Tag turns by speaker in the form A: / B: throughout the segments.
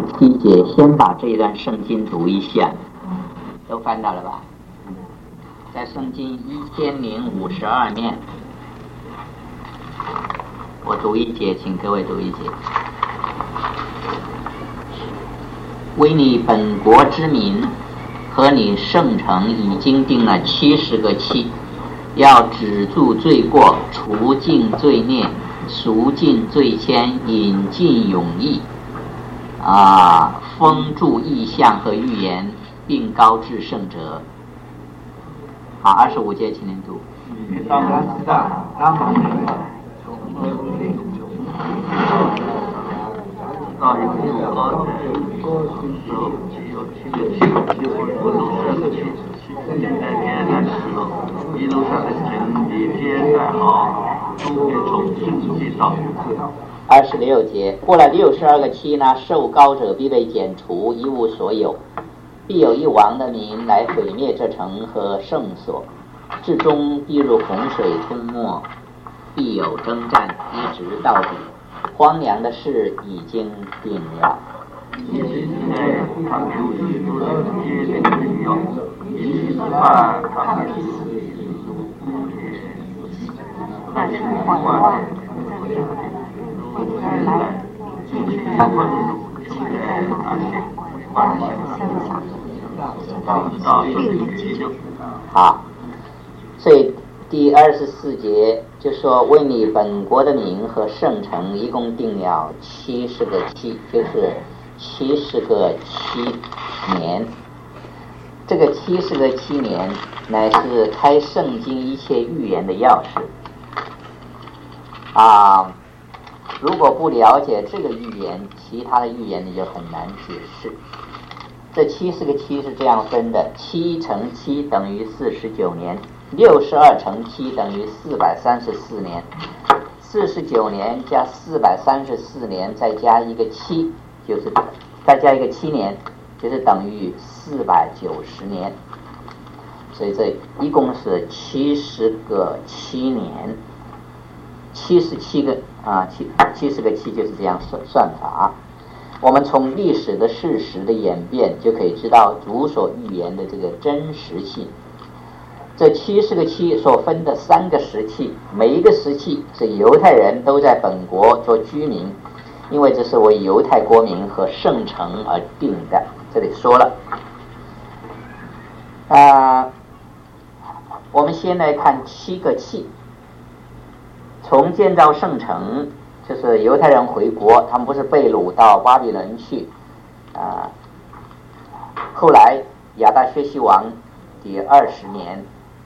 A: 第一节先把这一段圣经读一下，都翻到了吧？在圣经1052面，我读一节，请各位读一节。为你本国之民和你圣城已经定了70个期，要止住罪过，除尽罪孽，赎尽罪愆，引进永义，封住异象和预言，并高至圣者。好，25节请您读。26节，过了62个期呢，受膏者必被剪除，一无所有，必有一王的民来毁灭这城和圣所，至终必入洪水吞没，必有征战，一直到底。荒凉的事已经定了。好，所以第24节就说为你本国的民和圣城一共定了70个期，就是70个7年。这个70个7年乃是开圣经一切预言的钥匙如果不了解这个预言，其他的预言你就很难解释。这70个期是这样分的，7乘7等于49年，62乘7等于434年，49年加434年再加一个7，就是再加一个7年，就是等于490年。所以这一共是70个7年，70个7就是这样算法。我们从历史的事实的演变就可以知道主所预言的这个真实性。这70个7所分的3个时期，每一个时期是犹太人都在本国做居民，因为这是为犹太国民和圣城而定的。这里说了我们先来看7个7。从建造圣城，就是犹太人回国，他们不是被掳到巴比伦去后来亚达薛西王第20年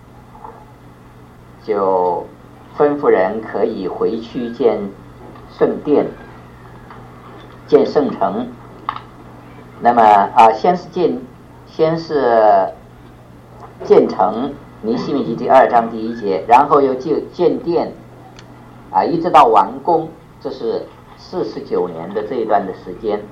A: 就吩咐人可以回去建圣殿，建圣城。那么先是建城，尼希米记第2章第1节，然后又建殿一直到完工，这是49年的这一段的时间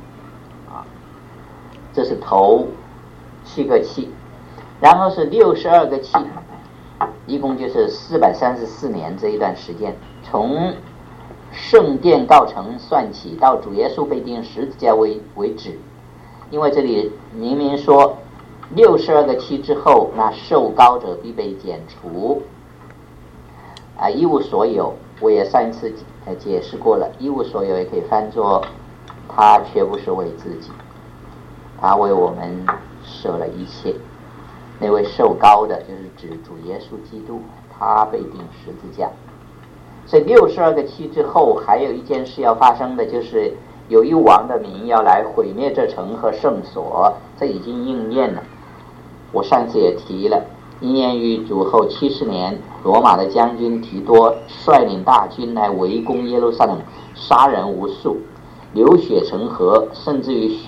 A: 这是头7个7，然后是62个7，一共就是434年这一段时间，从圣殿告成算起，到主耶稣被钉十字架为止。因为这里明明说62个7之后，那受膏者必被剪除一无所有。我也上一次解释过了，一无所有也可以翻作他却不是为自己，他为我们舍了一切。那位受膏的就是指主耶稣基督，他被钉十字架。所以62个7之后还有一件事要发生的，就是有一王的民要来毁灭这城和圣所，这已经应验了。我上次也提了，应验于主后70年，罗马的将军提多率领大军来围攻耶路撒冷，杀人无数，流血成河，甚至于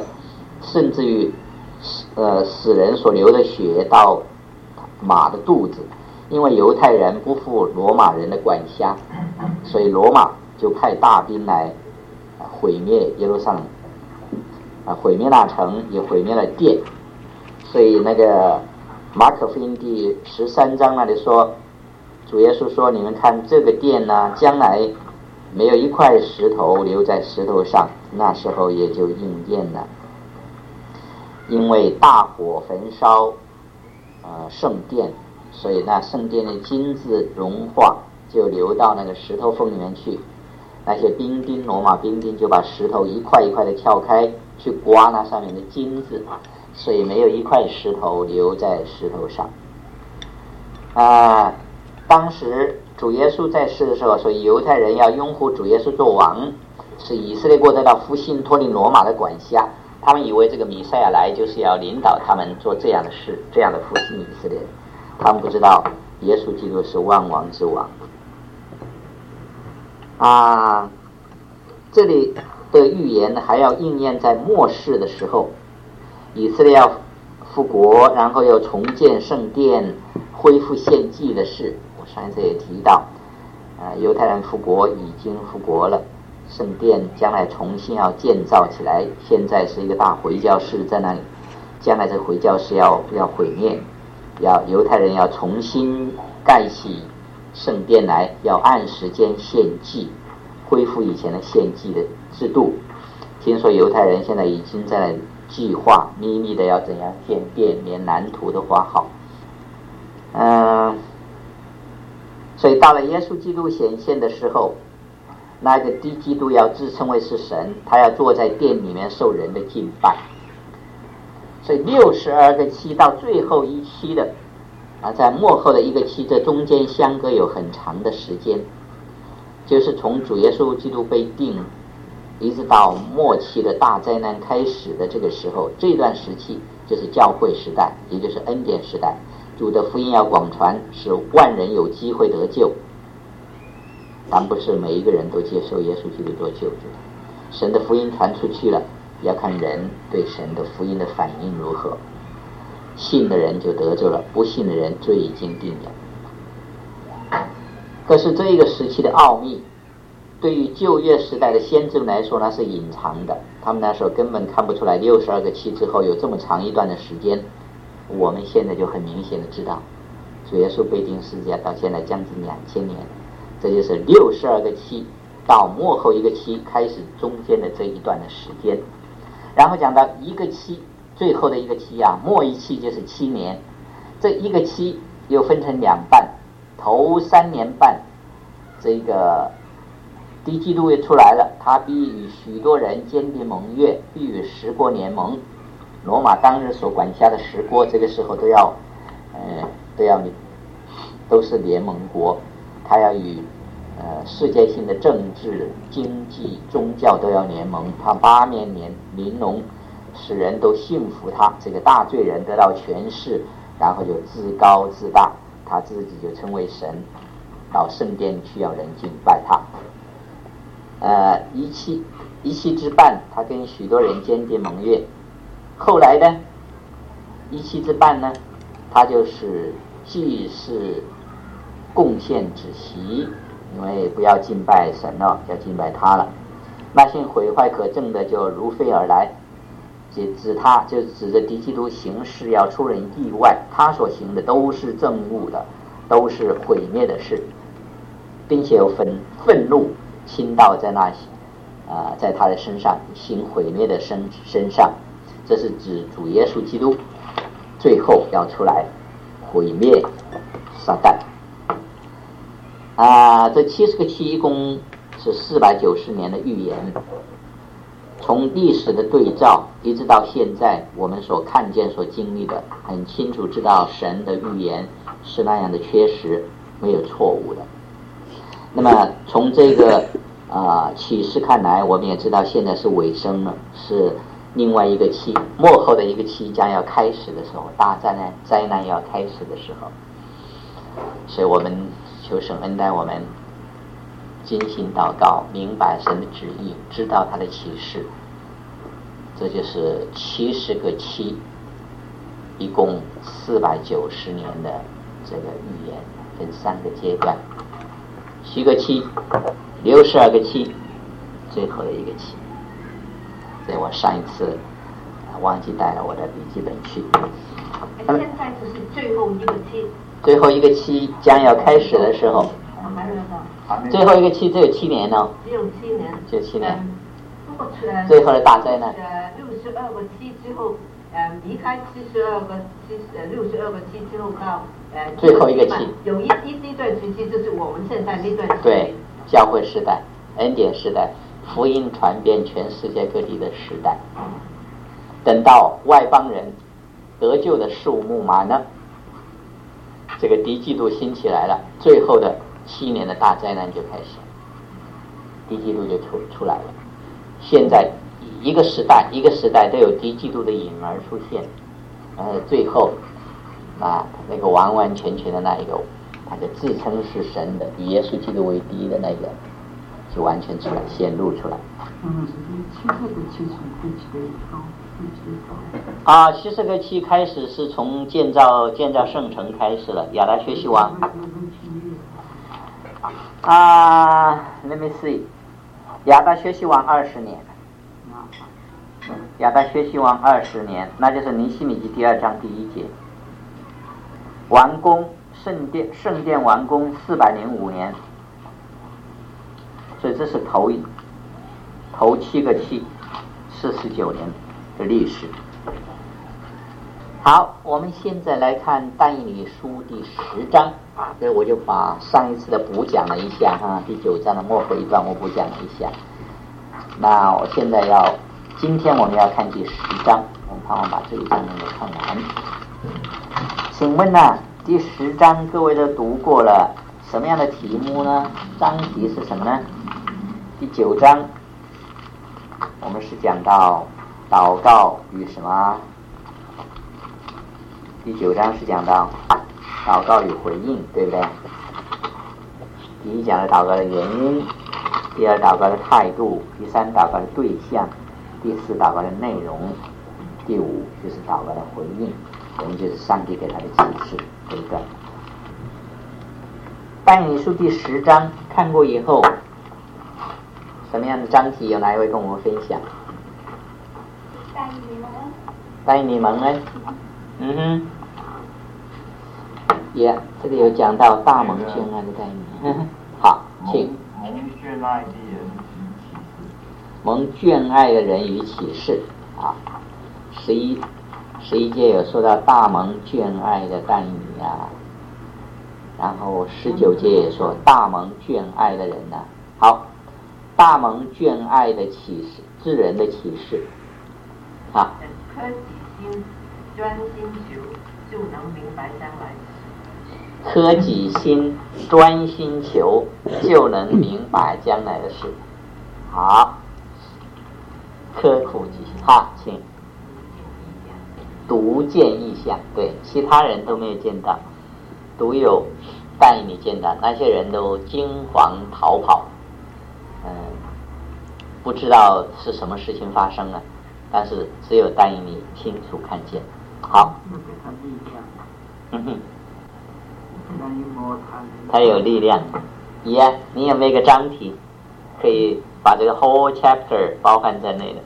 A: 死人所流的血到马的肚子。因为犹太人不负罗马人的管辖，所以罗马就派大兵来毁灭耶路撒冷，毁灭那城，也毁灭了殿。所以那个马可福音第13章那里说，主耶稣说，你们看这个殿呢，将来没有一块石头留在石头上， 那时候也就应验了。因为大火焚烧圣殿，所以那圣殿的金子融化，就流到那个石头缝里面去。那些兵丁，罗马兵丁就把石头一块一块的撬开，去刮那上面的金子，所以没有一块石头留在石头上。当时主耶稣在世的时候，所以犹太人要拥护主耶稣做王，使以色列国得到复兴，脱离罗马的管辖。他们以为这个弥赛亚来就是要领导他们做这样的事，这样的复兴以色列。他们不知道耶稣基督是万王之王。这里的预言还要应验在末世的时候，以色列要复国，然后又重建圣殿，恢复献祭的事。我上一次也提到，犹太人复国已经复国了，圣殿将来重新要建造起来，现在是一个大回教室在那里，将来这回教室要毁灭，犹太人要重新盖起圣殿来，要按时间献祭，恢复以前的献祭的制度。听说犹太人现在已经在计划秘密的要怎样建殿，连蓝图都画好。所以到了耶稣基督显现的时候，那个低基督要自称为是神，他要坐在殿里面受人的敬拜。所以62个期到最后一期的在末后的一个期，这中间相隔有很长的时间，就是从主耶稣基督被定一直到末期的大灾难开始的这个时候，这段时期就是教会时代，也就是恩典时代。主的福音要广传，使万人有机会得救，但不是每一个人都接受耶稣基督做救主。神的福音传出去了，要看人对神的福音的反应如何。信的人就得救了，不信的人罪已经定了。可是这一个时期的奥秘，对于旧约时代的先知们来说，那是隐藏的，他们那时候根本看不出来62个期之后有这么长一段的时间。我们现在就很明显的知道，主耶稣被钉十字架到现在将近2000年，这就是62个期到末后一个期开始中间的这一段的时间。然后讲到一个期，最后的一个期末一期就是7年。这一个期又分成2半，头3年半，这个低基督也出来了，他必与许多人坚定盟约，必与10国联盟。罗马当日所管辖的10国，这个时候都是联盟国，他要与世界性的政治、经济、宗教都要联盟。他8面玲珑，使人都信服他。这个大罪人得到权势，然后就自高自大，他自己就成为神，到圣殿去要人敬拜他。一期之半，他跟许多人坚定盟约。后来呢，一期之半呢，他就是既是贡献止息，因为不要敬拜神了，要敬拜他了。那些毁坏可憎的就如飞而来，指着敌基督行事要出人意外，他所行的都是憎恶的，都是毁灭的事，并且有愤怒倾倒在在他的身上，行毁灭的身上。这是指主耶稣基督最后要出来毁灭撒旦。这70个期一共是490年的预言。从历史的对照一直到现在，我们所看见所经历的，很清楚知道神的预言是那样的确实，没有错误的。那么从这个启示看来，我们也知道现在是尾声了，是另外一个期，末后的一个期将要开始的时候，大灾难要开始的时候。所以我们求神恩待我们精心祷告，明白神的旨意，知道他的启示。这就是70个期，一共490年的这个预言，分3个阶段，7个期，62个期，最后的一个期。所以我上一次忘记带了我的笔记本去。
B: 现在只是最后一个期。
A: 最后一个期将要开始的时候，最后一个期只有7年哦。
B: 只有7年。
A: 就7年。
B: 如果
A: 最后的大灾难。
B: 62个期之后，离开62个期之后到
A: 最后一个期，
B: 有一段时期就是我们现在这段时期。
A: 对，教会时代、恩典时代、福音传遍全世界各地的时代。等到外邦人得救的数目满了，这个敌嫉妒兴起来了，最后的7年的大灾难就开始，敌嫉妒就出来了。现在一个时代都有敌嫉妒的影儿出现，最后那个完完全全的那一个，那个自称是神的，以耶稣基督为第一的那个，就完全出来显露出来。70个期开始是从建造圣城开始了，亚达薛西王。Let me see， 亚达薛西王20年，亚达薛西王20年，那就是尼希米记第2章第1节。完工圣殿完工405年，所以这是头7个期，49年的历史。好，我们现在来看但以理书第10章，所以我就把上一次的补讲了一下第9章的末后一段我补讲了一下。那我现在今天我们要看第10章，我们盼望把这一章能够看完。请问第10章各位都读过了，什么样的题目呢？章题是什么呢？第9章我们是讲到祷告与什么？第9章是讲到祷告与回应，对不对？第1讲了祷告的原因，第2祷告的态度，第3祷告的对象，第4祷告的内容，第5就是祷告的回应，回应就是上帝给他的启示，对不对？但以理书第10章看过以后，什么样的章题有哪一位跟我们分享？但以理门呢？这里有讲到大蒙眷爱的但以理。好，请。蒙眷爱的人与启示11节有说到大蒙眷爱的但以理然后19节也说大蒙眷爱的人好，大蒙眷爱的启示，智人的启示
B: 科己心，专心求，就能明白将来。
A: 科己心，专心求，就能明白将来的事。好，刻苦己心。好，请。独见异象，对，其他人都没有见到，独有但以理见到，那些人都惊惶逃跑，不知道是什么事情发生了，但是只有但以理清楚看见。好，他有力量。你有没有一个章题可以把这个 whole chapter 包含在内的？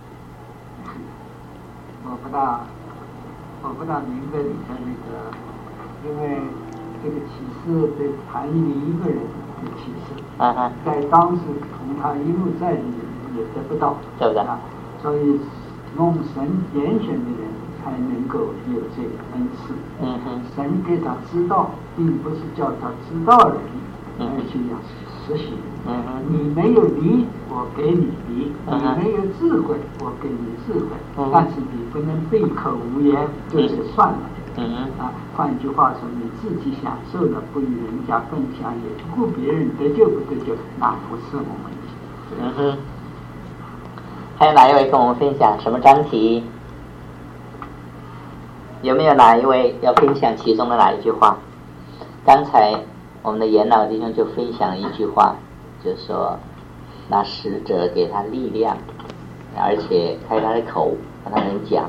C: 我不大明白你的因为这个启示对但以理一个人的启示，在当时从他一路在里也得不到，
A: 对不对？
C: 所以用神拣选的人才能够有这个恩赐。神给他知道，并不是叫他知道而已，而且要实行。你没有理，我给你理；你没有智慧，我给你智慧。但是你不能闭口无言，就是算了。换句话说，你自己享受了，不与人家分享，也不顾别人得救不得救，那不是我们。
A: 还有哪一位跟我们分享什么章题？有没有哪一位要分享其中的哪一句话？刚才我们的元老弟兄就分享了一句话，就是说那使者给他力量，而且开他的口跟他们讲。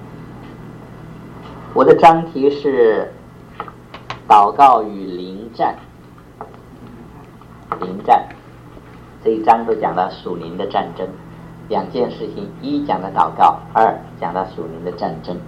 A: 我的章题是祷告与灵战。灵战这一章都讲到属灵的战争，两件事情，一讲到祷告，二讲到属灵的战争。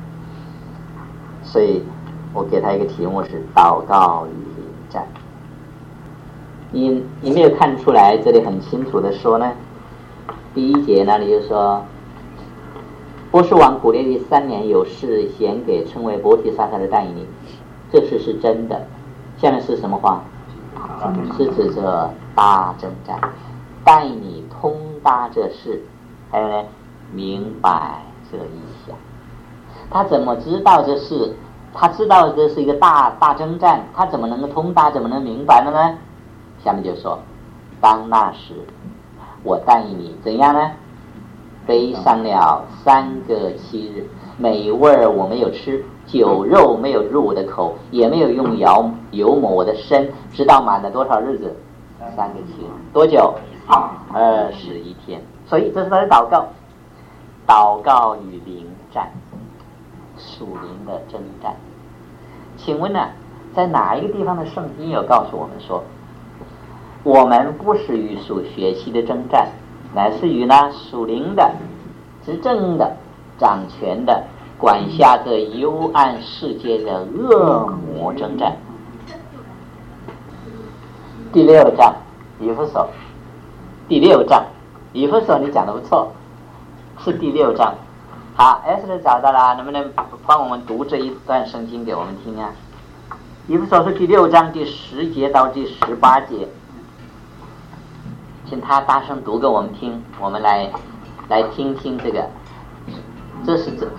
A: 所以我给他一个题目是祷告与灵战。你没有看出来这里很清楚的说呢， 第一节那里就说，波斯王古列第3年有事显给称为伯提沙撒的但以理，这事是真的。下面是什么话？是指着大征战，但以理通达这事，还有呢，明白这意象。他怎么知道这事？他知道这是一个大征战，他怎么能够通达，怎么能明白了呢？下面就说，当那时我但以理怎样呢？悲伤了3个7日，美味我没有吃，酒肉没有入我的口，也没有用油抹我的身，直到满了多少日子？3个7日。多久？21天。所以这是他的祷告，祷告与灵战，属灵的征战。请问呢，在哪一个地方的圣经有告诉我们说，我们不是与属血气的征战，乃是与那属灵的、执政的、掌权的、管辖着幽暗世界的恶魔征战？第6章以弗所，第6章以弗所，你讲得不错，是第6章。好 ，S 找到了，能不能帮我们读这一段圣经给我们听啊？以弗所是第6章第10节到第18节，请他大声读给我们听，我们来听听这个，这是这。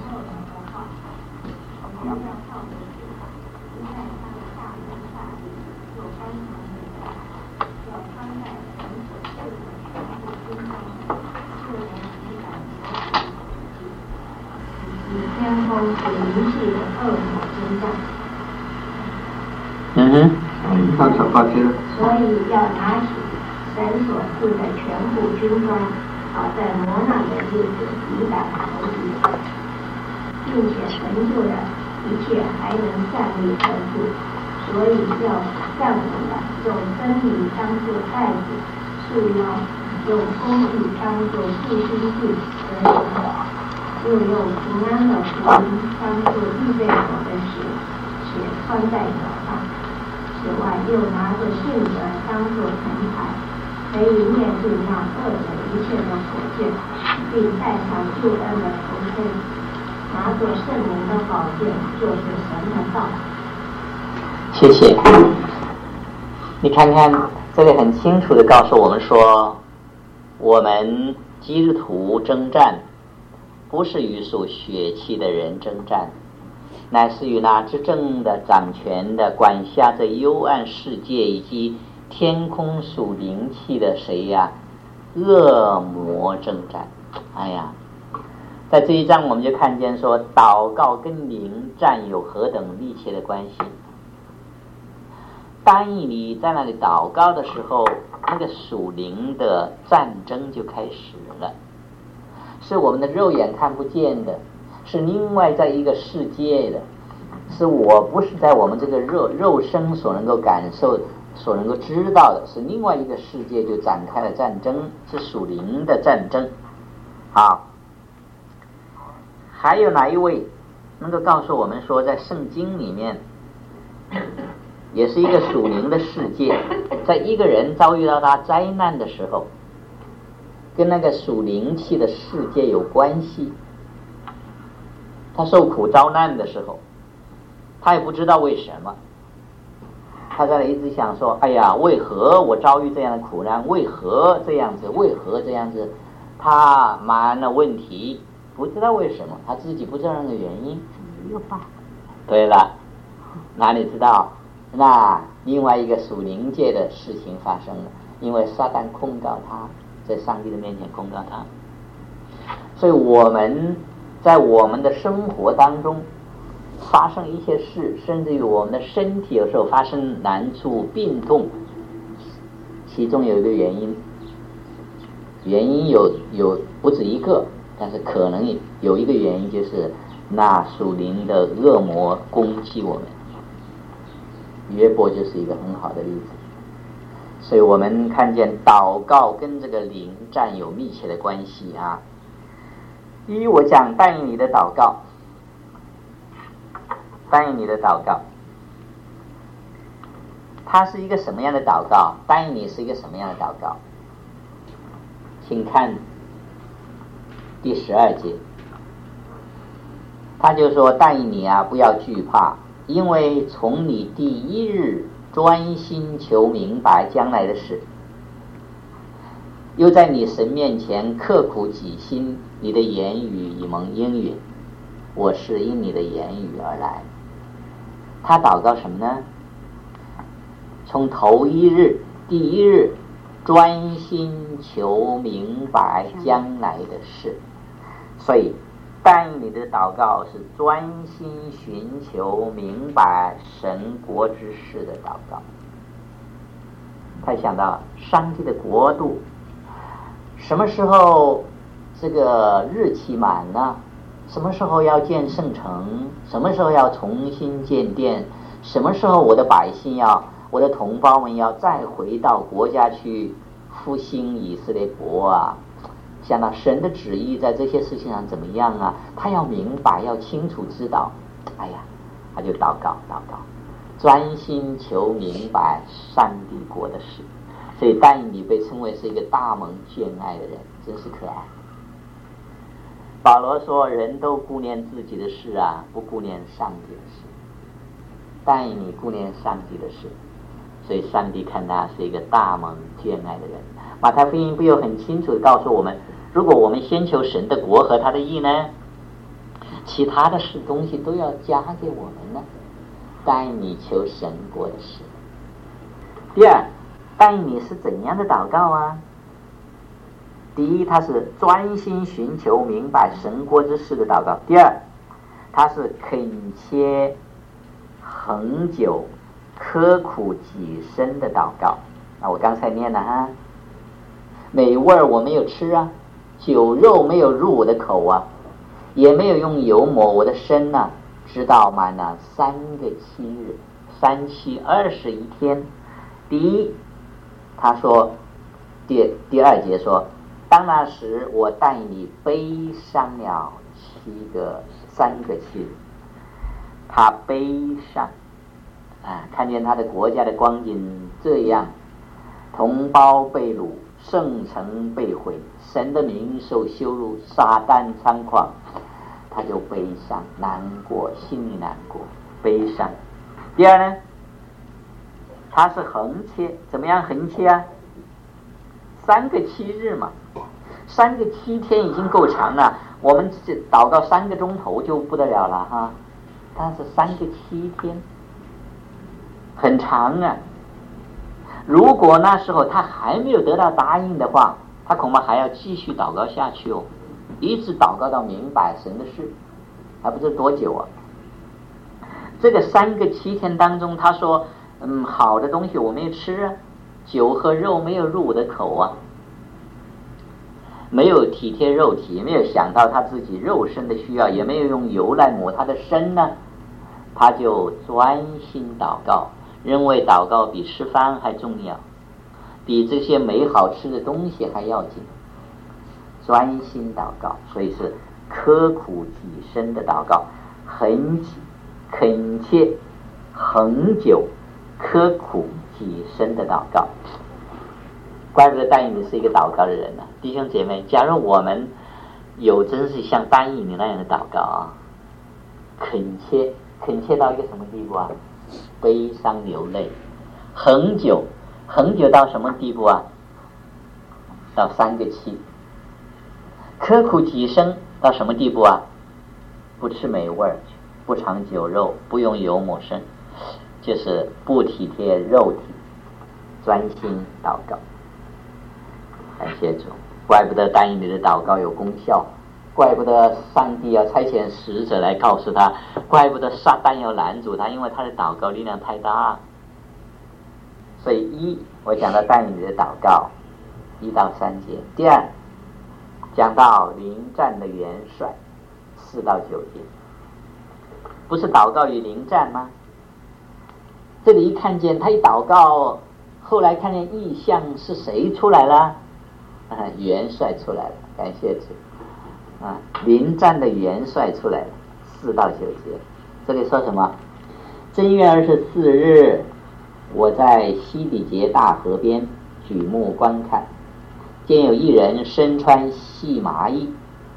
D: 天空是灵气的恶魔征战。所以要拿起神所赐的全部军装，好在磨难的日子抵挡仇敌，并且成就了一切，还能站立得住。所以要站稳了，用真理当作带子束腰，用公义当作护心镜和绳，又用平安的福音当作预备好的血穿在脚上。此外，又拿着信德当作藤牌，可以面对那恶者一切的火箭，并戴上救恩的头盔，拿着圣灵的宝剑，就是神的道。
A: 谢谢。你看看这里很清楚地告诉我们说，我们基督徒征战不是与属血气的人征战，乃是与那执政的、掌权的、管辖着幽暗世界以及天空属灵气的谁呀？恶魔征战。哎呀，在这一章我们就看见说，祷告跟灵战有何等密切的关系。但以理在那里祷告的时候，那个属灵的战争就开始了，是我们的肉眼看不见的，是另外在一个世界的，是我不是在我们这个肉身所能够感受、所能够知道的，是另外一个世界就展开了战争，是属灵的战争。好，还有哪一位能够告诉我们说，在圣经里面也是一个属灵的世界，在一个人遭遇到他灾难的时候，跟那个属灵气的世界有关系。他受苦遭难的时候，他也不知道为什么，他在那一直想说，哎呀，为何我遭遇这样的苦难，为何这样子，为何这样子，他满了问题，不知道为什么，他自己不知道那个原因。对了，哪里知道，那另外一个属灵界的事情发生了，因为撒旦控告他，在上帝的面前控告他。所以我们在我们的生活当中发生一些事，甚至于我们的身体有时候发生难处、病痛，其中有一个原因有不止一个，但是可能有一个原因，就是那属灵的恶魔攻击我们。约伯就是一个很好的例子。所以我们看见祷告跟这个灵战有密切的关系啊。我讲但以理的祷告，它是一个什么样的祷告？但以理是一个什么样的祷告？请看第12节，他就说：但你啊，不要惧怕，因为从你第一日专心求明白将来的事，又在你神面前刻苦己心，你的言语已蒙应允，我是因你的言语而来。他祷告什么呢？从头一日第一日专心求明白将来的事，所以但以理的祷告是专心寻求明白神国之事的祷告。他想到上帝的国度什么时候这个日期满呢？什么时候要建圣城？什么时候要重新建殿？什么时候我的百姓我的同胞们要再回到国家去复兴以色列国啊？想到神的旨意在这些事情上怎么样啊？他要明白，要清楚知道。哎呀，他就祷告，专心求明白上帝国的事。所以但以理被称为是一个大蒙眷爱的人，真是可爱。保罗说人都顾念自己的事啊，不顾念上帝的事。但以理顾念上帝的事，所以上帝看他是一个大蒙眷爱的人。马太福音不有很清楚地告诉我们，如果我们先求神的国和他的义呢，其他的事东西都要加给我们呢。但以理求神国的事。第二，但以理是怎样的祷告啊？第一，他是专心寻求明白神国之事的祷告。第二，他是恳切恒久刻苦己身的祷告。那我刚才念了哈，美味我没有吃啊，酒肉没有入我的口啊，也没有用油抹我的身啊，直到满了3个7日，3、7、21天。第一，他说第2节说，当那时我带你悲伤了3个7日。他悲伤看见他的国家的光景这样，同胞被掳，圣城被毁，神的名受羞辱，撒旦猖狂，他就悲伤难过，心里难过悲伤。第二呢，他是横切，怎么样横切啊？3个7日嘛，3个7天已经够长了，我们祷告3个钟头就不得了了哈。但是3个7天很长啊。如果那时候他还没有得到答应的话，他恐怕还要继续祷告下去哦，一直祷告到明白神的事，还不知多久啊。这个3个7天当中，他说好的东西我没有吃啊，酒和肉没有入我的口啊，没有体贴肉体，没有想到他自己肉身的需要，也没有用油来抹他的身呢。他就专心祷告，认为祷告比吃饭还重要，比这些美好吃的东西还要紧。专心祷告，所以是刻苦己身的祷告，恳切恒久刻苦己身的祷告。怪不得但以理是一个祷告的人呢。弟兄姐妹，假如我们有真是像但以理那样的祷告啊，恳切到一个什么地步啊？悲伤流泪。恒久到什么地步啊？到3个7。刻苦己身到什么地步啊？不吃美味，不尝酒肉，不用油抹身，就是不体贴肉体，专心祷告。感谢主，怪不得但以理的祷告有功效，怪不得上帝要差遣使者来告诉他，怪不得撒旦要拦阻他，因为他的祷告力量太大。所以我讲到但以理的祷告1到3节。第二，讲到临战的元帅4到9节。不是祷告与临战吗？这里一看见他一祷告，后来看见异象是谁出来了？元帅出来了，感谢主临战的元帅出来了，4到9节。这里说什么？正月24日，我在西底结大河边举目观看，见有一人身穿细麻衣，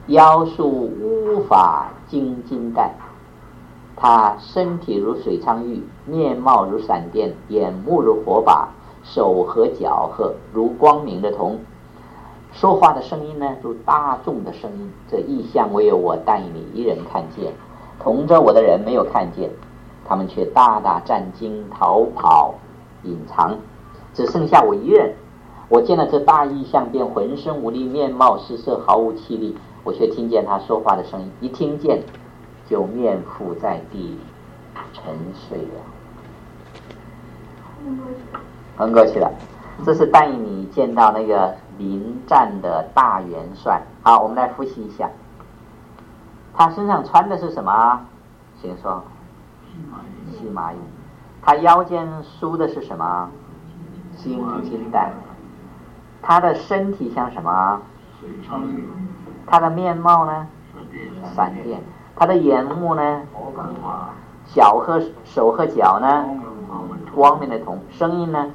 A: 腰束乌发金金带，他身体如水苍玉，面貌如闪电，眼目如火把，手和脚和如光明的铜，说话的声音呢如大众的声音，这异象唯有我但以理一人看见，同着我的人没有看见，他们却大大战惊逃跑隐藏，只剩下我一人。我见了这大异象，便浑身无力，面貌失色，毫无气力。我却听见他说话的声音，一听见就面伏在地里沉睡了，昏过去了。这是但以理见到那个临战的大元帅。好，我们来复习一下，他身上穿的是什么？请说。细麻衣。他腰间束的是什么？金金带。他的身体像什么？他的面貌呢？闪电。他的眼目呢？脚和手和脚呢？光明的铜。声音呢？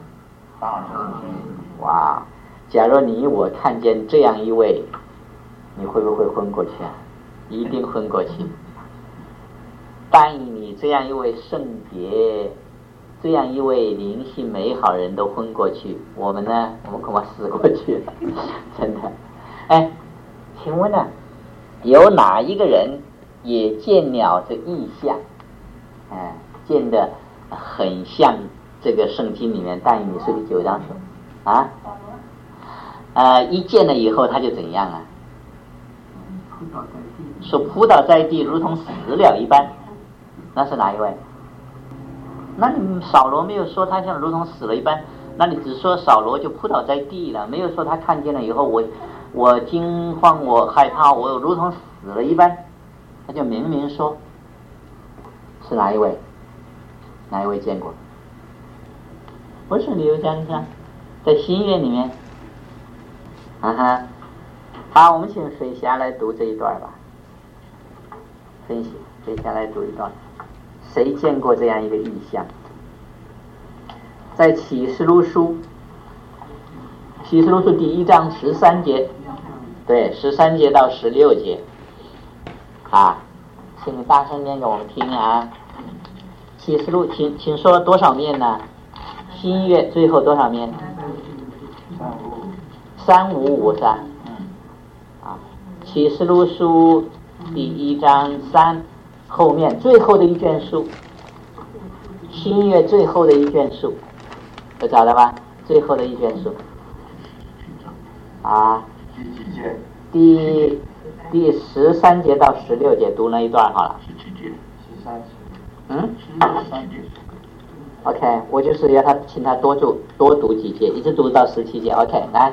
A: 哇！假如你我看见这样一位，你会不会昏过去啊？一定昏过去。但以你这样一位圣洁，这样一位灵性美好人都昏过去，我们呢？我们恐怕死过去了，真的。哎，请问呢，有哪一个人也见了这异象？见得很像这个圣经里面但以理书第9章说啊，一见了以后他就怎样啊？说扑倒在地，如同死了一般。那是哪一位？那你扫罗没有说他像如同死了一般，那你只说扫罗就扑倒在地了，没有说他看见了以后我惊慌，我害怕，我如同死了一般。他就明明说是哪一位？哪一位见过？不是刘江山，在新约里面。好，我们请水霞来读这一段吧。分析，水霞来读一段。谁见过这样一个异象？在启示录书第1章13节，对，13节到16节请你大声念给我们听啊。启示录请说多少面呢？新约最后多少面？3553启示录书第1章3后面最后的一卷书，新约最后的一卷书，有找到吧？最后的一卷书第13节到16节读那一段好了。OK， 我就是要请他多读几节，一直读到17节。OK， 来。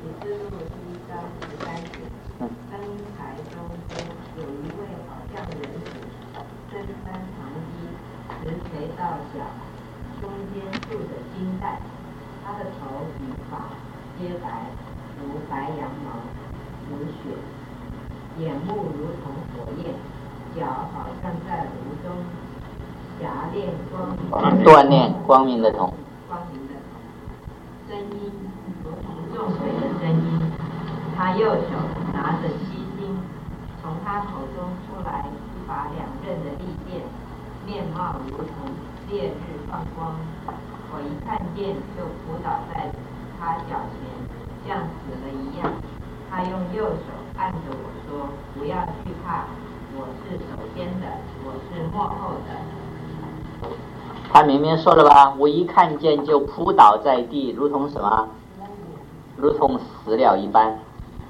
B: 中间束着金带，他的头与发皆白，如白羊毛，如雪，眼目如同火焰，脚好像在炉中夹炼
A: 锻炼光明的铜，
B: 声音如同众水的声音。他右手拿着锡星，从他口中出来一把2刃的利剑，面貌如同烈日放光。我一看见就扑倒在他脚前，像死了一样。他用右手按着我说：“不要惧怕，我是首先的，我是末后的。”
A: 他明明说了吧，我一看见就扑倒在地，如同什么？如同死了一般。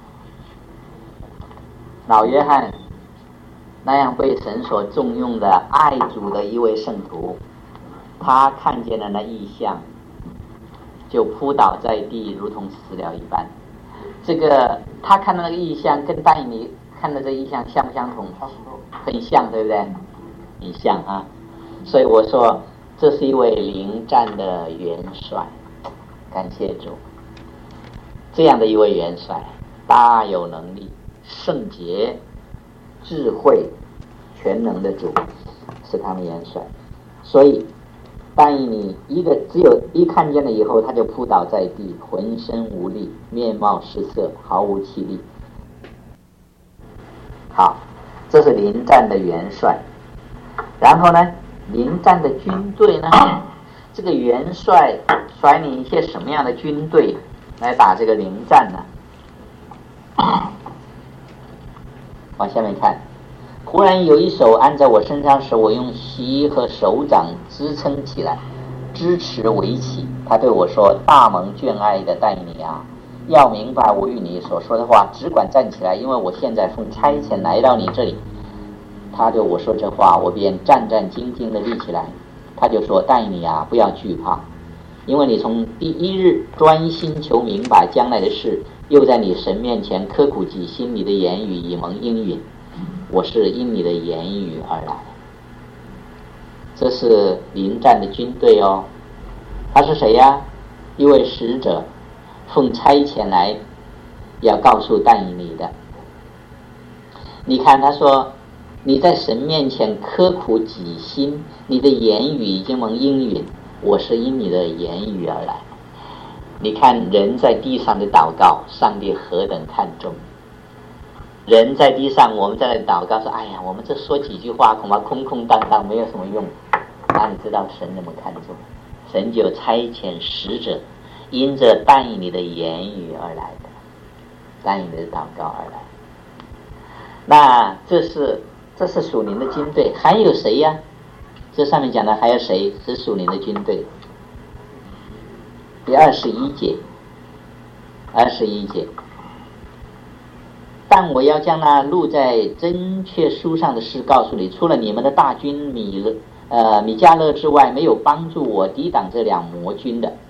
A: 老约翰那样被神所重用的爱主的一位圣徒，他看见了那异象，就扑倒在地，如同死了一般。这个他看到那个异象，跟但以理看到这异象相不相同？很像，对不对？很像啊！所以我说，这是一位临战的元帅，感谢主。这样的一位元帅，大有能力，圣洁、智慧、全能的主是他们元帅。所以但以理只有一看见了以后，他就扑倒在地，浑身无力，面貌失色，毫无气力。 这是临战的元帅。然后呢，临战的军队呢，这个元帅率领一些什么样的军队来打这个临战呢？往下面看，忽然有一手按在我身上时，我用膝和手掌支撑起来，支持围起。他对我说：大蒙眷爱的带你啊，要明白我与你所说的话，只管站起来，因为我现在奉差遣来到你这里。他对我说这话，我便战战兢兢地立起来。他就说：带你啊，不要惧怕，因为你从第一日专心求明白将来的事，又在你神面前刻苦己心，你的言语以蒙应允。我是因你的言语而来。这是临战的军队哦。他是谁呀？一位使者，奉差遣来要告诉但以理的。你看他说，你在神面前刻苦己心，你的言语已经蒙应允，我是因你的言语而来。你看人在地上的祷告，上帝何等看重。人在地上，我们在那祷告说，哎呀，我们这说几句话恐怕空空荡荡，没有什么用。那你知道神怎么看重？神就差遣使者，因着但以理的言语而来的，但以理的祷告而来。那这是属灵的军队。还有谁呀？这上面讲的还有谁是属灵的军队？第21节但我要将那录在真确书上的事告诉你，除了你们的大军米迦勒之外，没有帮助我抵挡这两魔军的。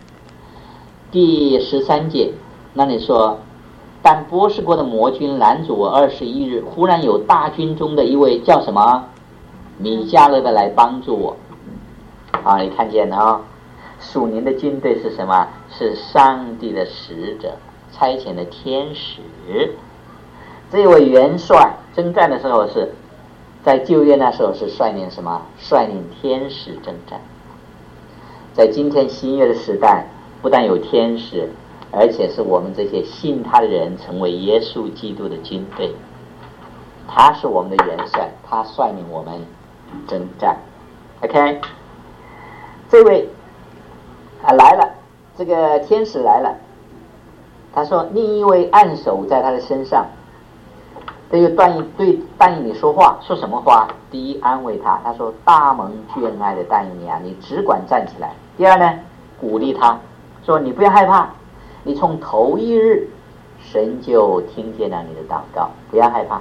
A: 第13节那里说，但波斯国的魔军拦阻我21日，忽然有大军中的一位叫什么米迦勒的来帮助我。好，你看见了啊？属灵的军队是什么？是上帝的使者，差遣的天使。这位元帅征战的时候，是在旧约那时候是率领什么？率领天使征战。在今天新约的时代，不但有天使，而且是我们这些信他的人成为耶稣基督的军队。他是我们的元帅，他率领我们征战。 OK， 这位来了，这个天使来了，他说另一位按手在他的身上。这就对但以理说话，说什么话？第一，安慰他，他说大蒙眷爱的但以理啊，你只管站起来。第二呢，鼓励他说你不要害怕，你从头一日神就听见了你的祷告，不要害怕，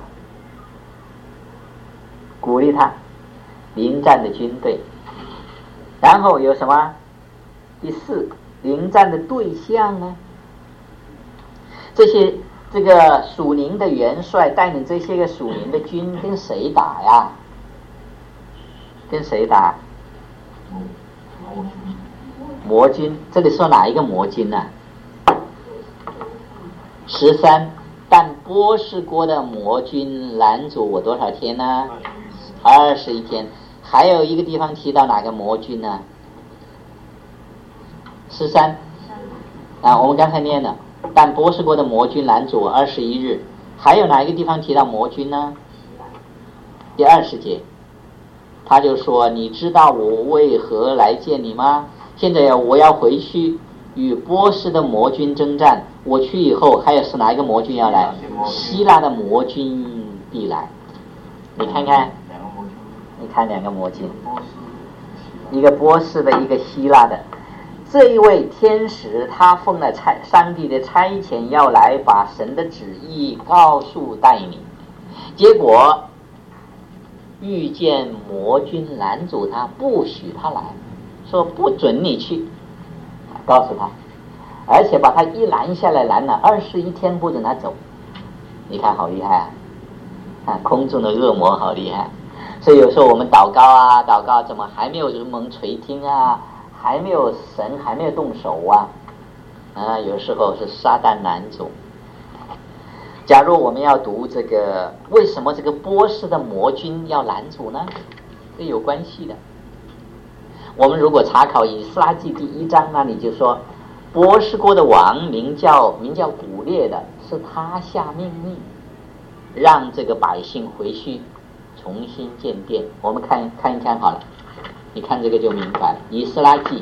A: 鼓励他。临战的军队，然后有什么？第四，临战的对象呢？这个属灵的元帅带领这些个属灵的军跟谁打呀？跟谁打？魔军。这里说哪一个魔军呢？13，但波斯国的魔军拦阻我多少天呢？21天。还有一个地方提到哪个魔军呢？13啊，我们刚才念了，但波斯国的魔军拦阻我21日。还有哪一个地方提到魔军呢？第20节，他就说：你知道我为何来见你吗？现在我要回去与波斯的魔军征战。我去以后，还有是哪一个魔军要来？希腊的魔军必来。你看看，你看两个魔军，一个波斯的，一个希腊的。这一位天使他奉了上帝的差遣要来把神的旨意告诉但以理，结果遇见魔军拦阻他，不许他来，说不准你去，告诉他，而且把他一拦下来，拦了21天不准他走。你看好厉害啊！空中的恶魔好厉害。所以有时候我们祷告怎么还没有蒙垂听啊？还没有神还没有动手啊！有时候是撒旦拦阻。假如我们要读这个，为什么这个波斯的魔军要拦阻呢？这有关系的。我们如果查考以斯拉记第1章，那你就说波斯国的王名叫古列的，是他下命令让这个百姓回去重新建殿。我们看一看好了，你看这个就明白。以斯拉记，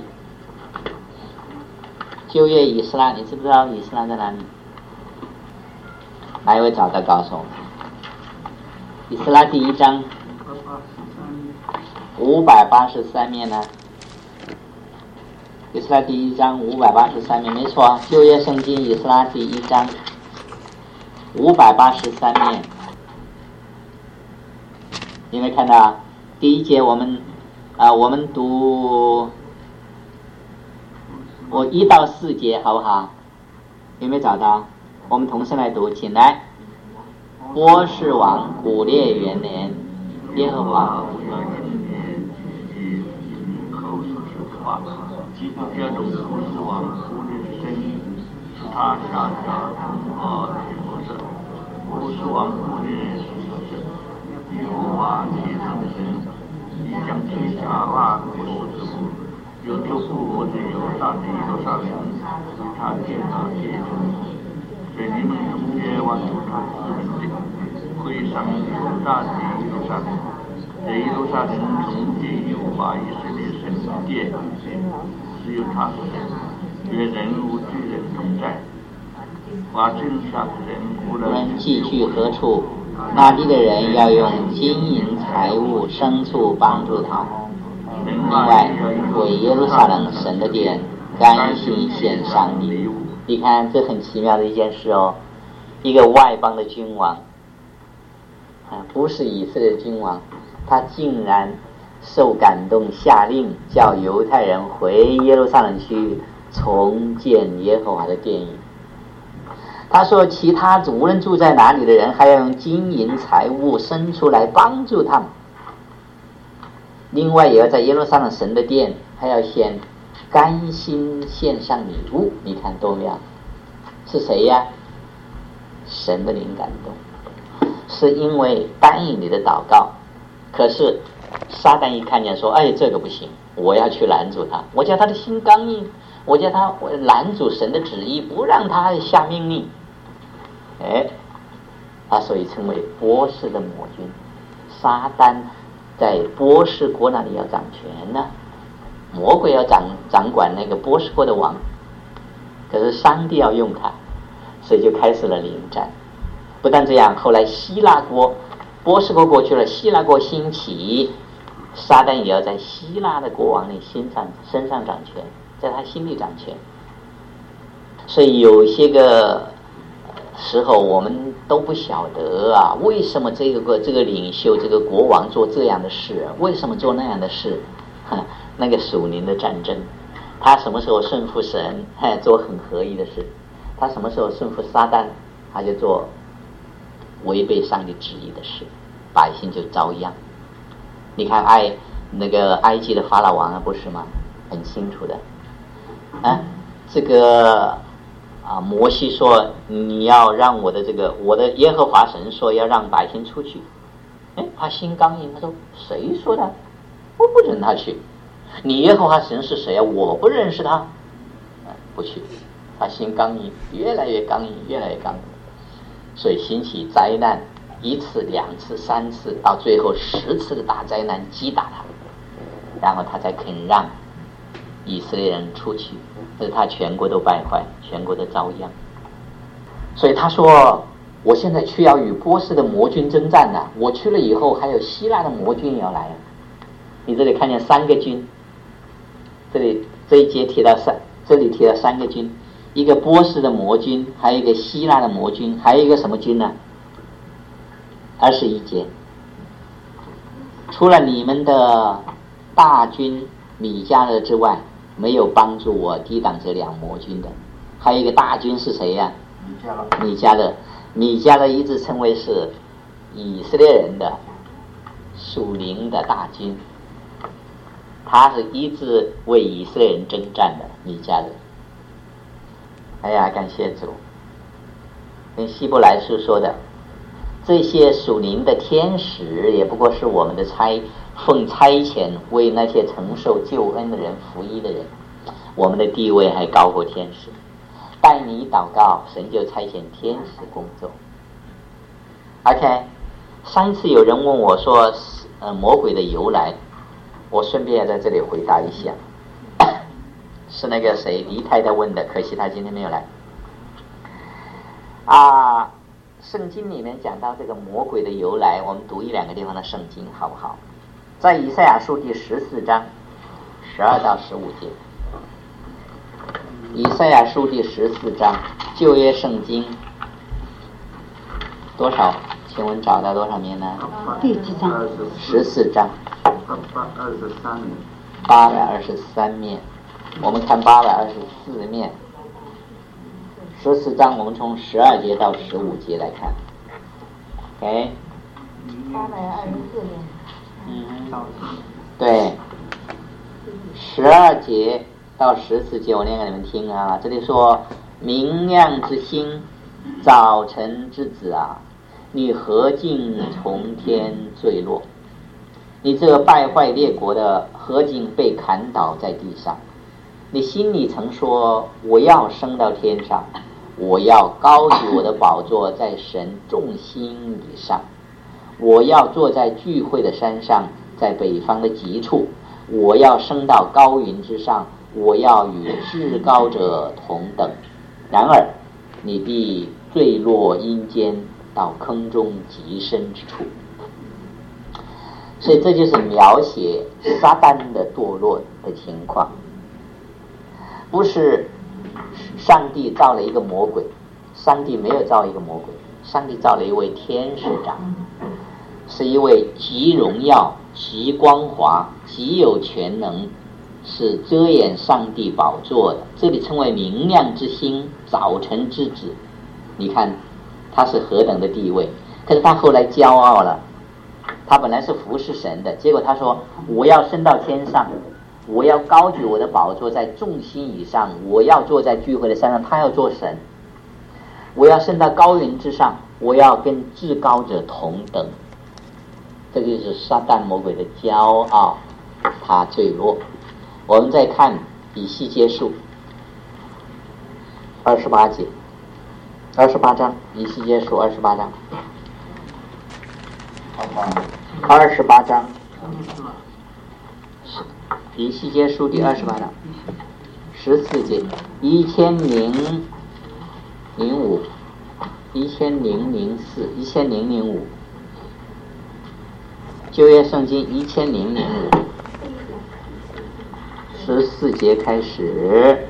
A: 旧约以斯拉，你知不知道以斯拉在哪里？哪一位找到告诉我们？以斯拉第1章583面呢？以斯拉第1章583面，没错，旧约圣经以斯拉第1章583面。你没看到第1节我们读我1到4节好不好？有没有找到？我们同时来读，请来。波斯王古列元年，耶和华
E: 基督家中波斯王古列的声音，使他下辖全国者。波斯王古列说着，耶和华天上的神已将天下万国之物，有州部或者犹大的耶路撒冷，使他建造街城。在你们中间望住他子民的，会上犹大的耶路撒冷，在耶路撒冷中间有华以色列神殿，只有他是神，与人无巨人同在。华镇上的人无论
A: 寄居何处，那地的人要用金银财物牲畜帮助他。另外为耶路撒冷神的殿甘心献上礼物。你看这很奇妙的一件事哦，一个外邦的君王不是以色列君王，他竟然受感动下令叫犹太人回耶路撒冷去重建耶和华的殿宇。他说其他无论住在哪里的人还要用金银财物生出来帮助他们，另外也要在耶路撒冷神的殿还要先甘心献上礼物。你看多妙，是谁呀？神的灵感动，是因为但以理的祷告。可是撒旦一看见说，哎，这个不行，我要去拦阻他，我叫他的心刚硬，我叫他拦阻神的旨意，不让他下命令。他所以称为波斯的魔君。撒旦在波斯国那里要掌权呢，魔鬼要掌管那个波斯国的王，可是上帝要用他，所以就开始了临战。不但这样，后来希腊国，波斯国过去了，希腊国兴起，撒旦也要在希腊的国王的身上掌权，在他心里掌权。所以有些个时候我们都不晓得啊，为什么这个领袖这个国王做这样的事，为什么做那样的事。那个属灵的战争，他什么时候顺服神，做很合意的事，他什么时候顺服撒旦，他就做违背上帝旨意的事，百姓就遭殃。你看那个埃及的法老王不是吗？很清楚的这个摩西说你要让我的耶和华神说要让百姓出去，他心刚硬，他说谁说的？我不准他去。你耶和华神是谁啊？我不认识他，不去。他心刚硬，越来越刚硬，越来越刚硬，所以兴起灾难，1次、2次、3次，到最后10次的大灾难击打他，然后他才肯让以色列人出去，可是他全国都败坏，全国都遭殃。所以他说我现在去要与波斯的魔军征战了，我去了以后还有希腊的魔军也要来了。你这里看见3个军，这一节提到这里提到3个军，一个波斯的魔军，还有一个希腊的魔军，还有一个什么军呢？21节，除了你们的大军米迦勒之外，没有帮助我抵挡这2魔军的。还有一个大军是谁呀？米迦勒。米迦勒一直称为是以色列人的属灵的大军，他是一直为以色列人征战的米迦勒。哎呀，感谢主！跟希伯来书说的，这些属灵的天使也不过是我们的奉差遣为那些承受救恩的人服役的人，我们的地位还高过天使。但你祷告，神就差遣天使工作。 OK， 上一次有人问我说，魔鬼的由来，我顺便在这里回答一下。是那个谁黎太太问的，可惜他今天没有来。圣经里面讲到这个魔鬼的由来，我们读一两个地方的圣经好不好？在以赛亚书第14章12到15节。以赛亚书第14章，旧约圣经多少？请问找到多少面呢？
F: 第几章
A: ？14章。
C: 823面。
A: 823面。我们看824面。14章，我们从12节到15节来看。OK。
F: 824面。
A: 对。12节到14节，我念给你们听啊。这里说：明亮之星，早晨之子啊，你何竟从天坠落？你这败坏列国的，何竟被砍倒在地上？你心里曾说：我要升到天上，我要高举我的宝座在神众星以上，我要坐在聚会的山上，在北方的极处，我要升到高云之上，我要与至高者同等。然而你必坠落阴间，到坑中极深之处。所以这就是描写撒旦的堕落的情况。不是上帝造了一个魔鬼，上帝没有造一个魔鬼，上帝造了一位天使长，是一位极荣耀、极光华、极有全能，是遮掩上帝宝座的。这里称为明亮之星，早晨之子。你看他是何等的地位，可是他后来骄傲了，他本来是服侍神的，结果他说我要升到天上，我要高举我的宝座在众星以上，我要坐在聚会的山上，他要做神，我要升到高云之上，我要跟至高者同等。这就是撒旦魔鬼的骄傲，他坠落。我们再看以西结书28节，28章，以西结书28章，28章，以西结书第28章14节，1004，旧约圣经1005，14节开始，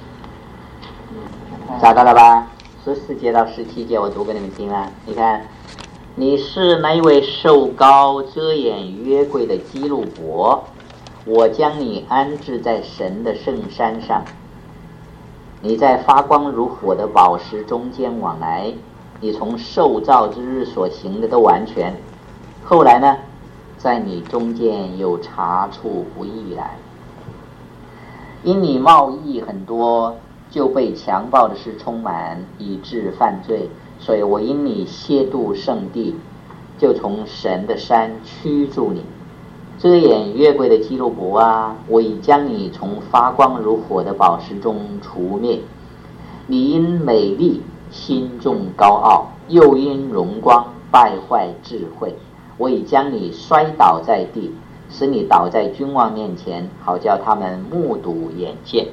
A: 找到了吧？14节到17节我读给你们听啊。你看，你是那一位受膏遮掩约柜的基路伯，我将你安置在神的圣山上，你在发光如火的宝石中间往来，你从受造之日所行的都完全。后来呢，在你中间有查处不义来，因你贸易很多，就被强暴的事充满，以致犯罪，所以我因你亵渎圣地，就从神的山驱逐你。遮掩约柜的基路伯啊，我已将你从发光如火的宝石中除灭。你因美丽心中高傲，又因荣光败坏智慧，我已将你摔倒在地，使你倒在君王面前，好叫他们目睹眼见。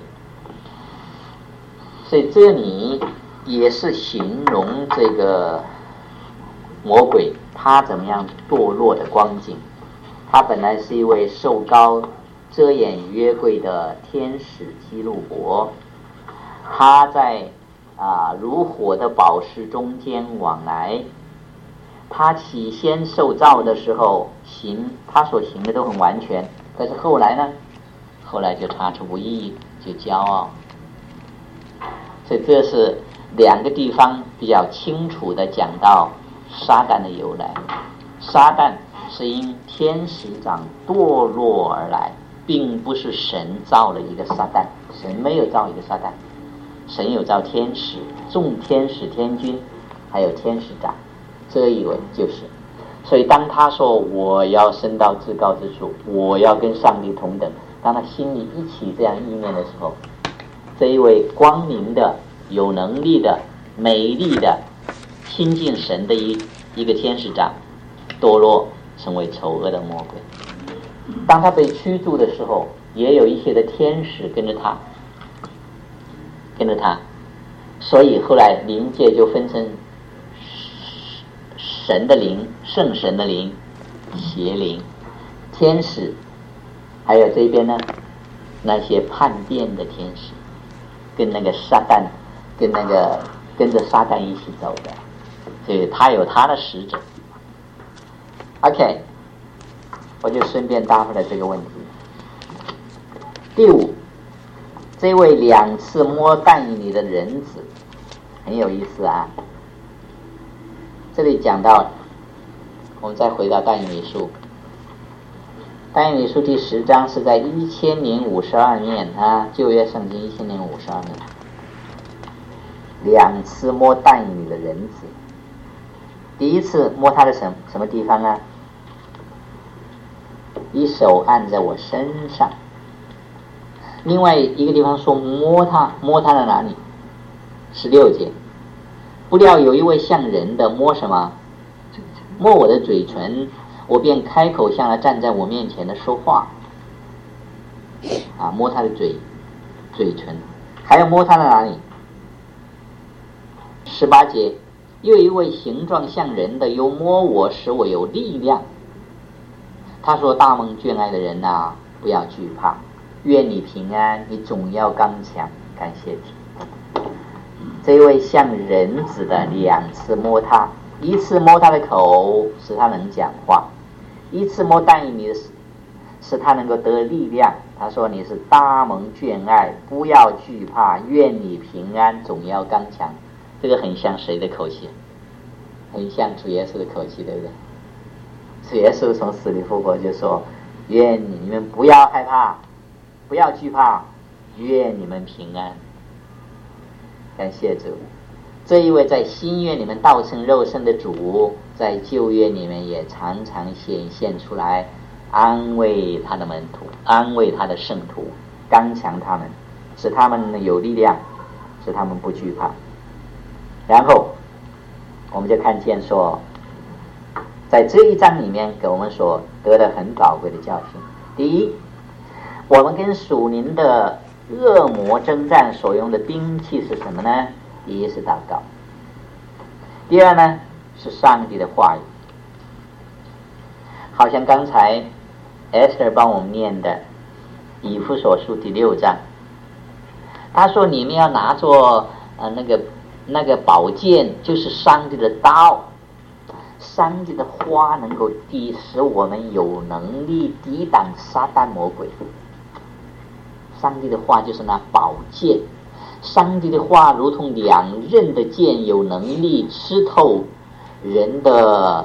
A: 所以这里也是形容这个魔鬼他怎么样堕落的光景。他本来是一位受膏遮掩约柜的天使基路伯，他在如火的宝石中间往来。他起先受造的时候他所行的都很完全，可是后来呢，后来就查处不义，就骄傲。所以这是两个地方比较清楚的讲到撒旦的由来。撒旦是因天使长堕落而来，并不是神造了一个撒旦，神没有造一个撒旦，神有造天使，众天使天君，还有天使长，这一位就是。所以当他说我要升到至高之处，我要跟上帝同等，当他心里一起这样意念的时候，这一位光明的、有能力的、美丽的、亲近神的一个天使长堕落成为丑恶的魔鬼。当他被驱逐的时候，也有一些的天使跟着他，所以后来灵界就分成神的灵、圣神的灵、邪灵、天使，还有这边呢那些叛变的天使，跟那个撒旦，跟着撒旦一起走的，所以他有他的使者。OK， 我就顺便答复了这个问题。第5，这位2次摸但以理的人子很有意思啊。这里讲到，我们再回到但以理书，但以理书第10章是在1000年52年啊，旧约圣经1000年52年，2次摸但以理的人子。第1次摸他的什么地方呢？一手按在我身上。另外一个地方说摸他的哪里？16节，不料有一位像人的摸什么？摸我的嘴唇，我便开口向他站在我面前的说话。摸他的嘴唇，还要摸他的哪里？18节，又一位形状像人的又摸我，使我有力量。他说：大蒙眷爱的人啊，不要惧怕，愿你平安，你总要刚强。感谢主。这位像人子的2次摸他，1次摸他的口，使他能讲话；1次摸但以理，使他能够得力量。他说：你是大蒙眷爱，不要惧怕，愿你平安，总要刚强。这个很像谁的口气？很像主耶稣的口气，对不对？主耶稣从死里复活就说：愿你们不要害怕，不要惧怕，愿你们平安。感谢主。这一位在新约里面道成肉身的主，在旧约里面也常常显现出来，安慰他的门徒，安慰他的圣徒，刚强他们，使他们有力量，使他们不惧怕。然后我们就看见说，在这一章里面给我们所得的很宝贵的教训。第一，我们跟属灵的恶魔征战所用的兵器是什么呢？第一是祷告，第二呢是上帝的话语。好像刚才 Esther 帮我们念的以弗所书第6章，他说你们要拿着那个宝剑，就是上帝的刀，上帝的话能够使我们有能力抵挡撒旦魔鬼。上帝的话就是那宝剑，上帝的话如同2刃的剑，有能力吃透人的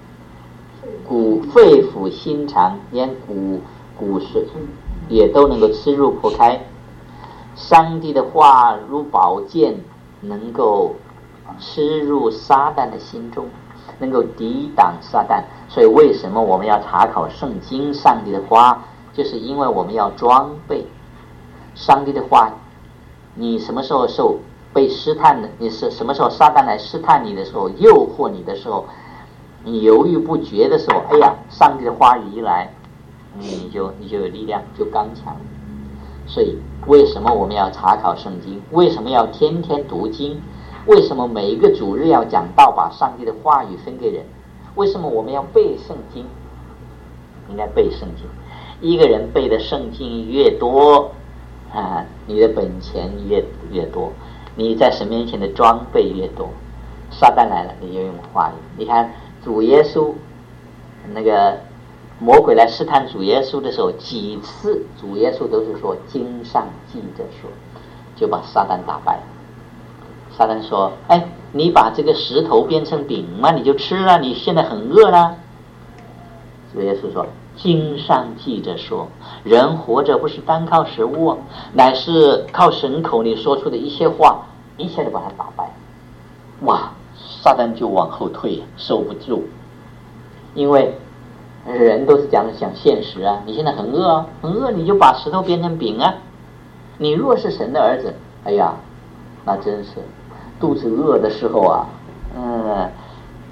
A: 肺腑心肠，连骨髓也都能够吃入剖开。上帝的话如宝剑，能够吃入撒旦的心中，能够抵挡撒旦。所以为什么我们要查考圣经上帝的话，就是因为我们要装备上帝的话。你什么时候被试探的，你是什么时候撒旦来试探你的时候，诱惑你的时候，你犹豫不决的时候，哎呀，上帝的话语一来，你就有力量，就刚强。所以为什么我们要查考圣经？为什么要天天读经？为什么每一个主日要讲道，把上帝的话语分给人？为什么我们要背圣经？应该背圣经。一个人背的圣经越多你的本钱越多，你在神面前的装备越多。撒旦来了，你就用话语。你看主耶稣，那个魔鬼来试探主耶稣的时候，几次主耶稣都是说经上记着说，就把撒旦打败了。撒旦说：哎，你把这个石头变成饼嘛，你就吃了，你现在很饿了。主耶稣说：经上记着说，人活着不是单靠食物，乃是靠神口里说出的一些话，一下就把他打败。哇，撒旦就往后退，受不住。因为人都是讲现实啊，你现在很饿很饿，你就把石头变成饼啊。你若是神的儿子，哎呀，那真是肚子饿的时候啊，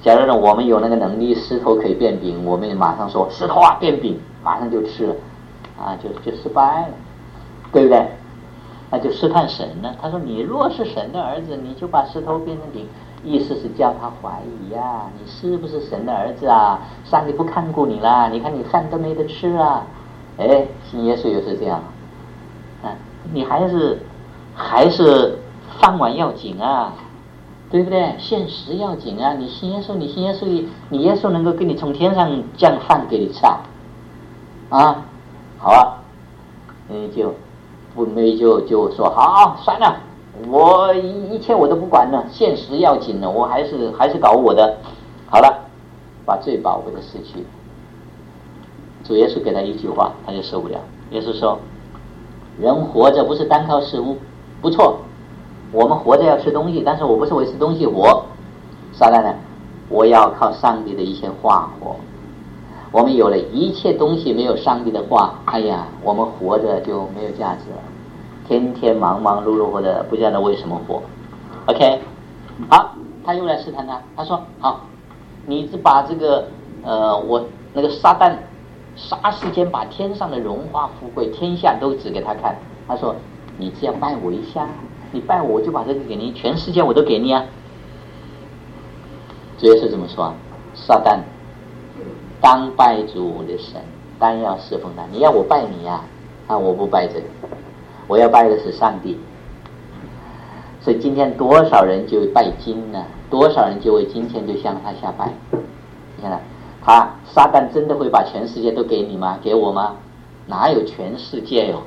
A: 假如呢我们有那个能力，石头可以变饼，我们马上说石头啊变饼，马上就吃了，啊就失败了，对不对？那就试探神了。他说你若是神的儿子，你就把石头变成饼，意思是叫他怀疑啊，你是不是神的儿子啊？上帝不看顾你啦，你看你饭都没得吃啊。哎，信耶稣又是这样，你还是饭碗要紧啊，对不对？现实要紧啊！你信耶稣，你耶稣能够给你从天上降饭给你吃啊？啊，好啊，就说好，算了，我一切我都不管了，现实要紧了，我还是搞我的。好了，把最宝贵的失去。主耶稣给他一句话，他就受不了。耶稣说：人活着不是单靠食物，不错，我们活着要吃东西，但是我不是为吃东西活。撒旦呢，我要靠上帝的一些话活。我们有了一切东西，没有上帝的话，哎呀，我们活着就没有价值了，天天忙忙碌碌活的，不知道为什么活。 OK， 好，他又来试探他，他说好，你只把这个我那个撒旦霎时间把天上的荣华富贵天下都指给他看。他说你只要拜我一下，你拜我就把这个给你，全世界我都给你啊。主耶稣怎么说？撒旦当拜主的神，单要侍奉他。你要我拜你呀？我不拜这个，我要拜的是上帝。所以今天多少人就拜金呢？多少人就为金钱就向他下拜？你看撒旦真的会把全世界都给你吗？给我吗？哪有全世界哟？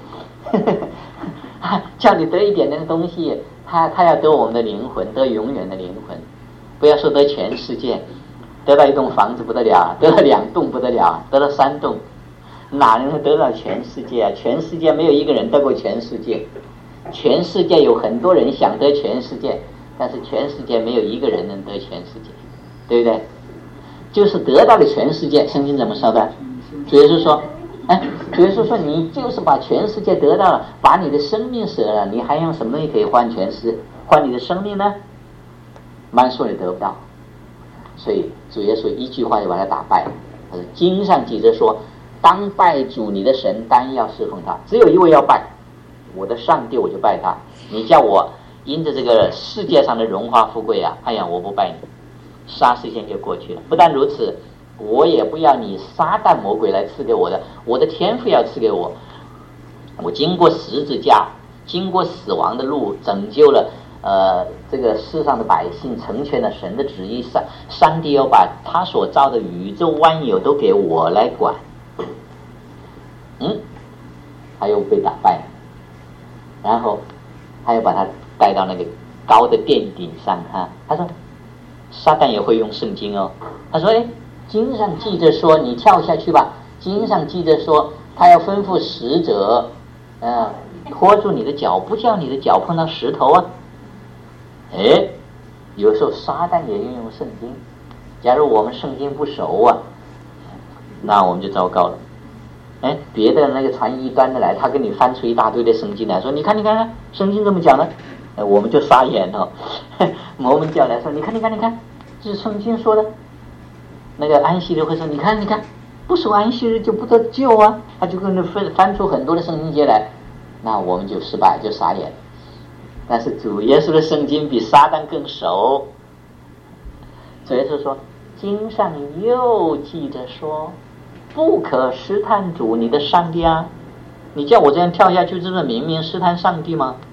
A: 叫你得一点那个东西，他要得我们的灵魂，得永远的灵魂。不要说得全世界，得到一栋房子不得了，得到2栋不得了，得到3栋，哪能得到全世界啊？全世界没有一个人得过全世界，全世界有很多人想得全世界，但是全世界没有一个人能得全世界，对不对？就是得到了全世界。圣经怎么说的？主耶稣说，主耶稣说你就是把全世界得到了，把你的生命舍了，你还用什么东西可以换你的生命呢？满数你得不到。所以主耶稣一句话就把他打败了。他说经上记着说，当拜主你的神，单要侍奉他，只有一位要拜，我的上帝我就拜他。你叫我因着这个世界上的荣华富贵啊，哎呀我不拜你，霎时间就过去了。不但如此，我也不要你撒旦魔鬼来赐给我的，我的天父要赐给我。我经过十字架，经过死亡的路，拯救了这个世上的百姓，成全了神的旨意。上帝要把他所造的宇宙万有都给我来管。他又被打败了，然后他又把他带到那个高的殿顶上他说撒旦也会用圣经哦。他说经上记着说你跳下去吧，经上记着说他要吩咐使者拖住你的脚，不叫你的脚碰到石头啊。有时候撒旦也运用圣经。假如我们圣经不熟啊，那我们就糟糕了。别的那个传异端的来，他给你翻出一大堆的圣经来说，你看圣经这么讲的，我们就傻眼了。摩门教来说，你看这是圣经说的。那个安息日会说，你看不守安息日就不得救啊，他就跟着翻出很多的圣经节来，那我们就失败，就傻眼。但是主耶稣的圣经比撒旦更熟。主耶稣说，经上又记着说，不可试探主你的上帝啊。你叫我这样跳下去，这是明明试探上帝吗？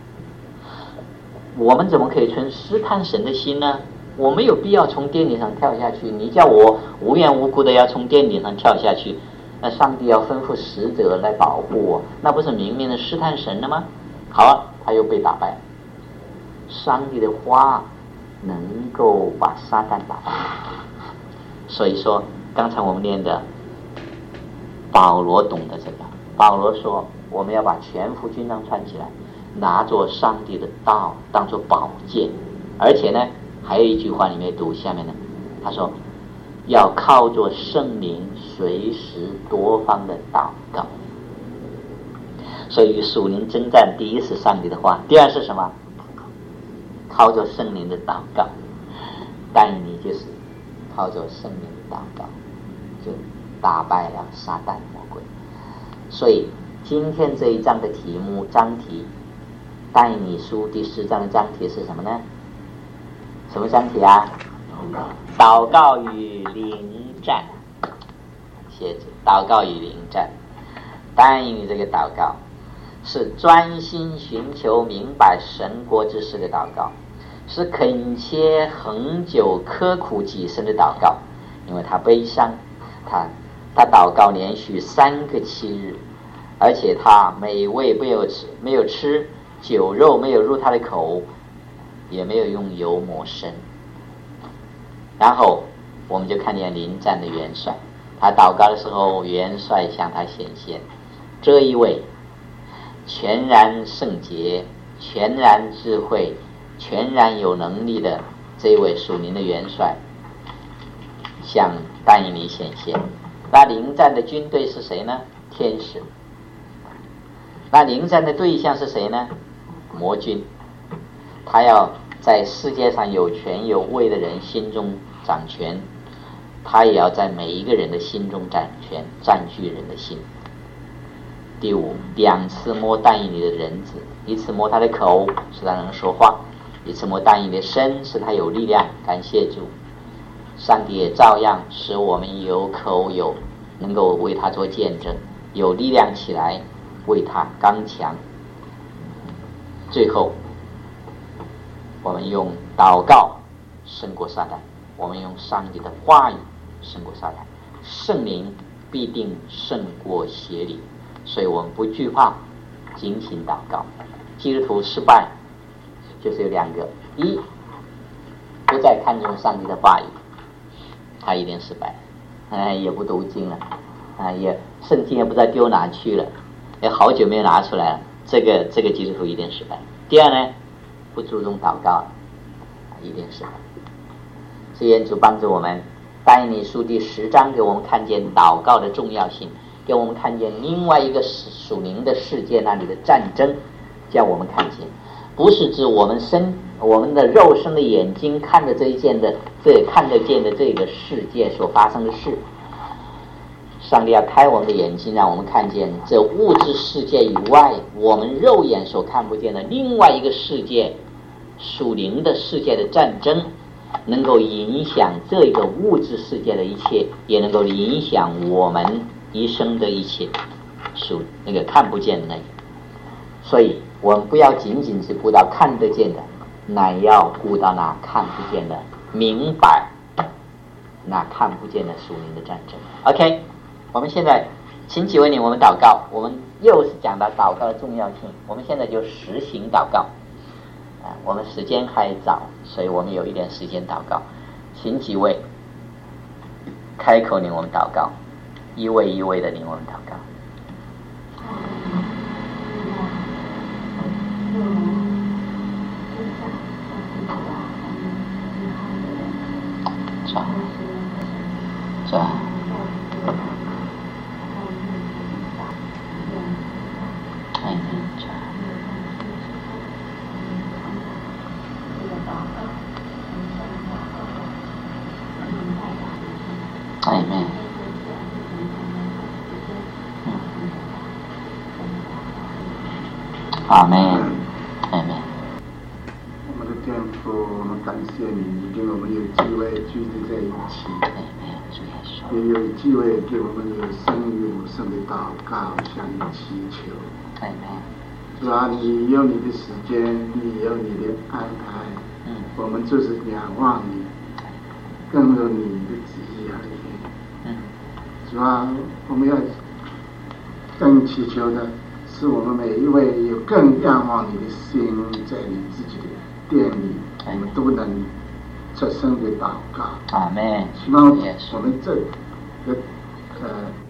A: 我们怎么可以存试探神的心呢？我没有必要从殿顶上跳下去，你叫我无缘无故的要从殿顶上跳下去，那上帝要吩咐使者来保护我，那不是明明的试探神了吗？好，他又被打败。上帝的话能够把撒旦打败。所以说刚才我们念的保罗懂得这个。保罗说我们要把全副军装穿起来，拿着上帝的道当作宝剑。而且呢还有一句话里面读下面呢，他说要靠着圣灵随时多方的祷告。所以属灵征战，第一是上帝的话，第二是什么？靠着圣灵的祷告。但你就是靠着圣灵的祷告，就打败了撒旦魔鬼。所以今天这一章的题目章题，但以理书第10章的章题是什么呢？什么章题啊？祷告与临战。写着祷告与临战。但以理这个祷告是专心寻求明白神国之事的祷告，是恳切恒久刻苦己身的祷告。因为他悲伤，他祷告连续3个7日，而且他美味没有吃酒肉，没有入他的口，也没有用油抹身。然后我们就看见临战的元帅，他祷告的时候，元帅向他显现，这一位全然圣洁、全然智慧、全然有能力的这一位属灵的元帅向但以理显现。那临战的军队是谁呢？天使。那临战的对象是谁呢？魔军。他要在世界上有权有位的人心中掌权，他也要在每一个人的心中掌权，占据人的心。第5，2次摸但以理的人子，一次摸他的口，使他能说话；一次摸但以理的身，使他有力量。感谢主，上帝也照样使我们有口有能够为他做见证，有力量起来为他刚强。最后我们用祷告胜过撒旦，我们用上帝的话语胜过撒旦，圣灵必定胜过邪灵。所以我们不惧怕，警醒祷告。基督徒失败就是有2个：一，不再看重上帝的话语，他一定失败；也不读经了，也圣经也不知道丢哪去了，也好久没有拿出来了，这个基督徒一定失败。第二呢，不注重祷告，一定失败。所以愿主帮助我们，但以理书第10章给我们看见祷告的重要性，给我们看见另外一个属灵的世界那里的战争，叫我们看见，不是指我们的肉身的眼睛看得见的这个世界所发生的事。上帝要开我们的眼睛，让我们看见这物质世界以外，我们肉眼所看不见的另外一个世界，属灵的世界的战争，能够影响这个物质世界的一切，也能够影响我们一生的一切，属那个看不见的那个。所以我们不要仅仅是顾到看得见的，乃要顾到那看不见的，明白那看不见的属灵的战争。 OK， 我们现在请几位领我们祷告。我们又是讲到祷告的重要性，我们现在就实行祷告。我们时间还早，所以我们有一点时间祷告。请几位开口领我们祷告，一位一位的领我们祷告。这Amen。阿门，阿门。
C: 我们的天父，我们感谢你，给我们有机会聚集在一起，也有机会给我们有生育无声的祷告，向你祈求。主啊，你有你的时间，你有你的安排，我们就是仰望你，更有你的旨意而已。主啊，我们要更祈求的是，我们每一位有更仰望你的心，在你自己的殿里，我们都能出声的祷告。
A: 阿门。
C: 希望我们这个